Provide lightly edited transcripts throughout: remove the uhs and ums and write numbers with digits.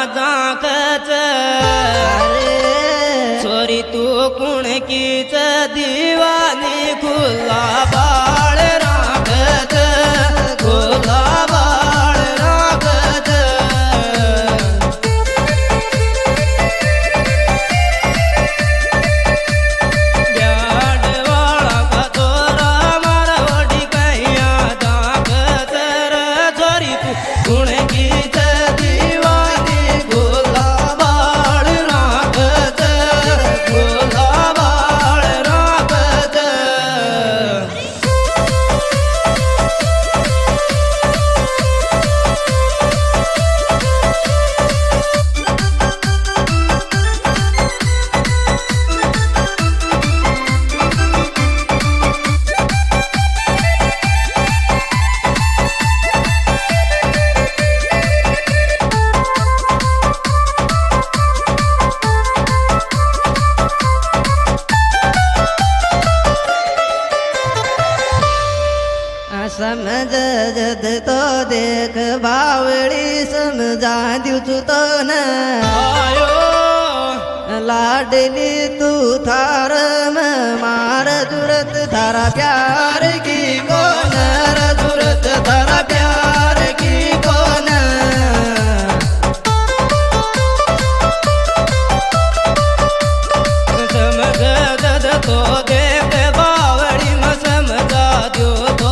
जाकच छोरी तू कुण कीच दीवानी खुला बाळ राखत खुला बाळ राखत ब्याडवाळा का तोरा मारवाडी कैया जाकत छोरी तू कुण कीच समझ जद तो देख बावड़ी समझा दियो तो न आयो लाडली तू थार में मार जरूरत थारा प्यार की कौन जरूरत थारा प्यार की कौन समझ जद तो देख बावड़ी में समझा दियो तो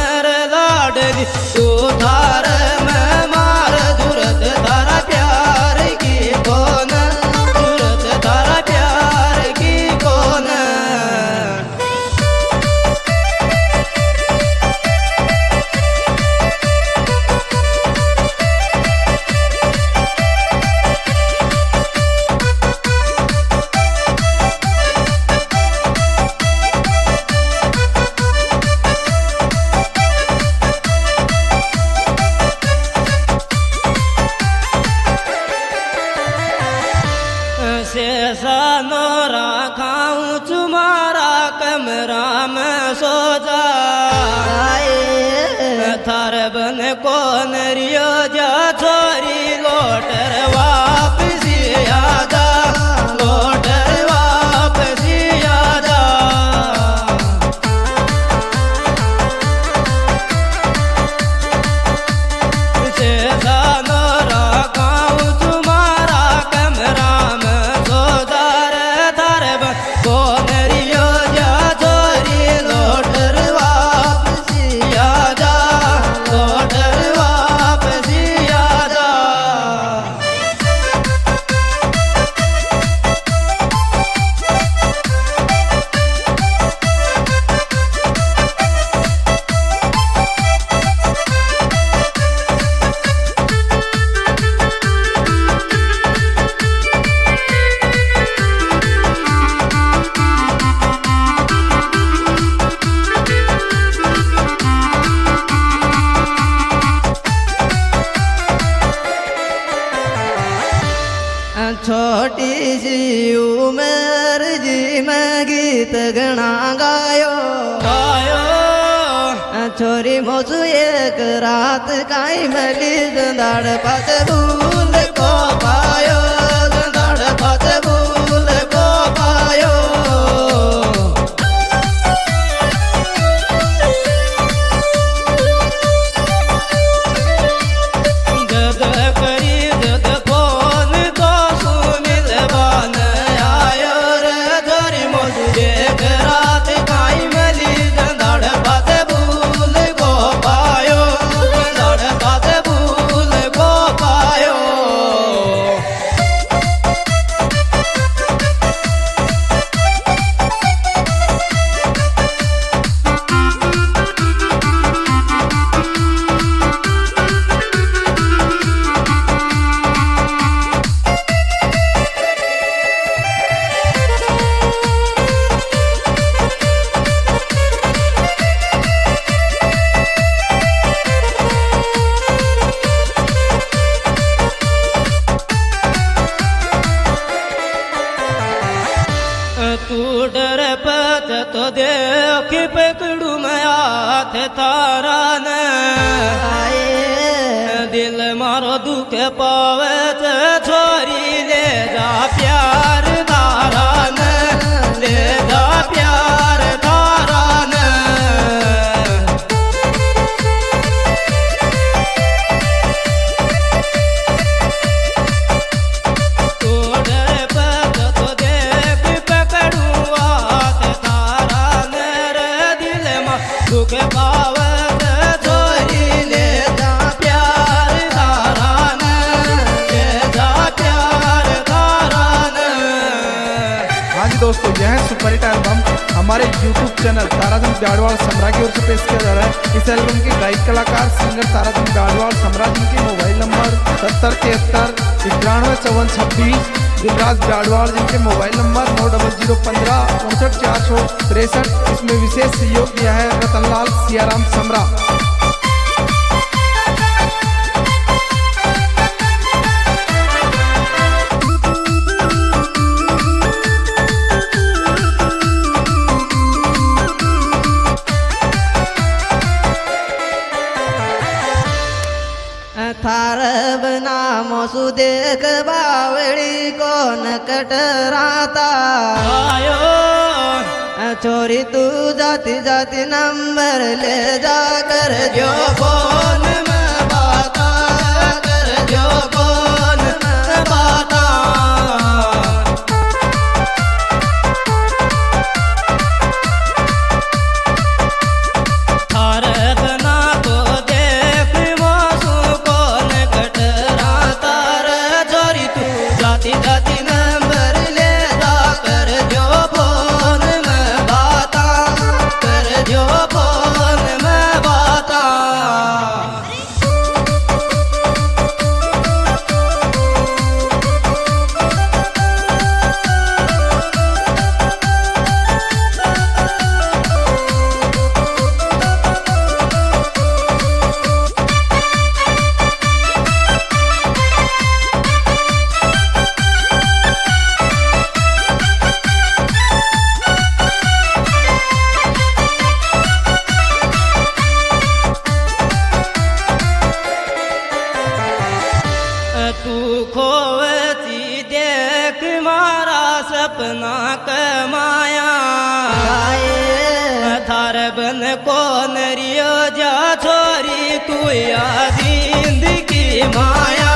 तू थार में मार जरूरत थारा प्यार की कौन जरूरत थारा प्यार की कौन शेषा नोरा खाऊं तुम्हारा कमरा में सो जाए थार बन को नरियो जा छोरी लोटर वापसी आजा लोटर वापसी आजा शेषा नोरा खाऊं तुम्हारा कमरा छोटी सी उमर जी में गीत गणा गायो गायो छोरी मोसू एक रात काई मली गंदाड़ पास भूल को पायो गंदाड़ पास भूल को पायो जद करी जद कौन तो सुमिल बन आयो रे छोरी मोसू एक रात काई मली गंदाड़ पास भूल को पायो गंदाड़ पास भूल को पायो तू डर पत तो देख पकड़ू मैं हाथ तारा न दिल मारो दुख दुख पावत छोरी ले जा प्यार धारा न, ले जा प्यार धारा न। तोड़े पग तो देख पकड़ू हाथ धारा न, रे दिल में दुख पावत छोरी ले जा प्यार धारा न, ले जा प्यार धारा न। हाँ जी दोस्तों, यह है सुपर हिट एल्बम हमारे YouTube चैनल ताराचंद ब्याड़वाल समरा की ओर से पेश किया जा रहा है। इस एल्बम के गायक कलाकार सिंगर ताराचंद ब्याड़वाल समरा, जिनके मोबाइल नंबर 7073915426, दिलराज ब्याड़वाल जिनके मोबाइल नंबर 9015594463। इसमें विशेष सहयोग दिया है रतनलाल सियाराम समरा। थार बना मोसु देख बावड़ी कौन कटराता आयो। छोरी तू जाती जाती नंबर ले जा कर जो फोन में बाता, कर जो फोन में बाता। थार बना तो देख मोसु कौन कटराता रे, छोरी तू जाती जाती नंबर ले जा कर जो फोन में बाता, कर जो फोन में बाता। तू खोवती देख मारा सपना कमाया, थार बन कौन रियो जा छोरी तू या जिंदगी माया।